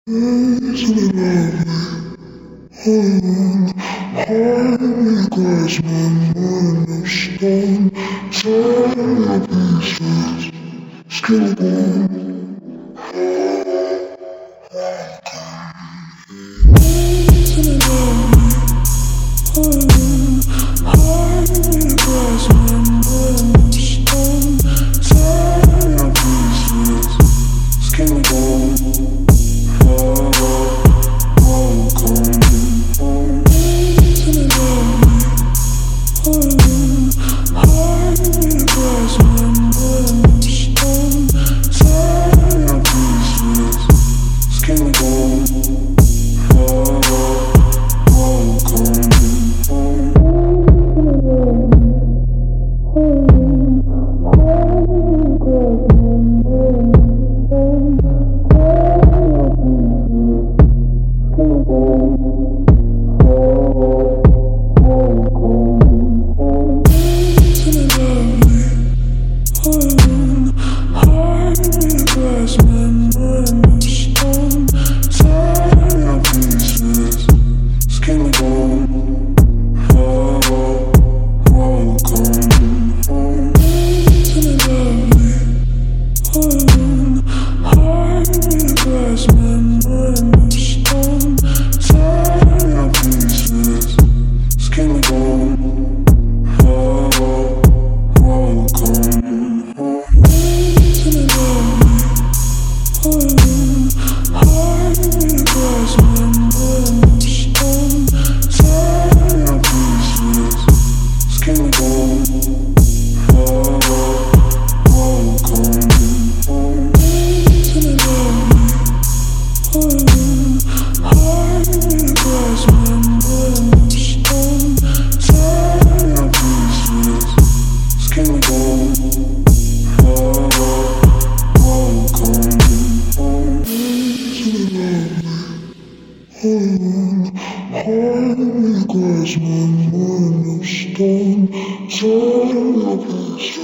Isn't it lovely? Hardly glass, my mind of stone. Tiny pieces, skin and bone. Isn't it lovely? Hardly glass, my mind of stone. Tiny pieces, skin and bone. Hardly glass, my mind of stone. Tiny pieces.